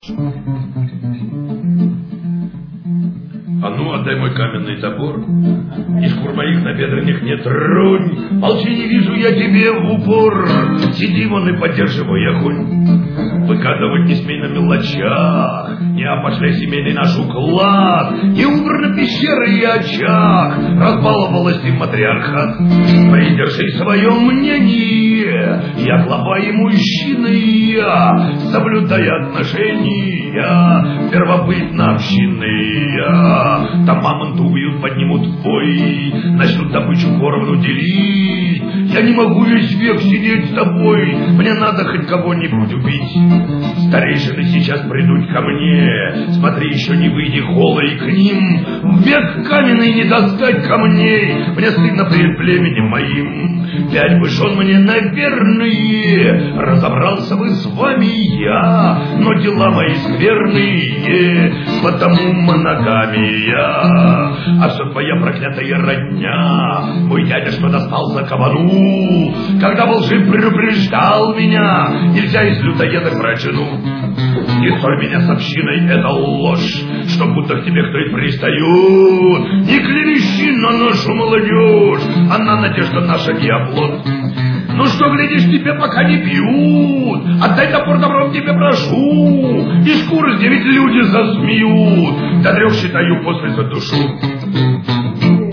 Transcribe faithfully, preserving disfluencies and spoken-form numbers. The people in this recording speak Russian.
А ну, отдай мой каменный топор, и шкур моих набедренных не тронь. Молчи, не вижу я тебе в упор, сиди вон и поддерживай огонь. Выкатывать не смей на мелочах, не опошляй семейный наш уклад. Не убраны пещеры и очаг, разбаловалась ты матриархат. Придержи свое мнение, я глава и мужчина, и я, соблюдая отношения, первобытно-общинные. Там мамонта убьют, поднимут бой, начнут добычу поровну делить. Я не могу весь век сидеть с тобой, мне надо хоть кого-нибудь убить. Старейшины сейчас придут ко мне, смотри, еще не выйди голой к ним. В век каменный не достать камней, мне стыдно перед племенем моим. Пять бы жен мне, наверное, разобрался бы с вами я, но дела мои скверные, потому моногамия. А все твоя проклятая родня, мой дядя, что достался кабану, когда был жив, предупреждал меня, нельзя из людоеда брать жену. Не ссорь меня с общиной, это ложь, что будто к тебе кто-то пристает. Не клевещи на нашу молодежь, она надежда наша не оплот. Ну что, глядишь, тебе пока не бьют, отдай топор, добром тебе прошу, и шкуры девять люди засмеют, до трех считаю, после задушу.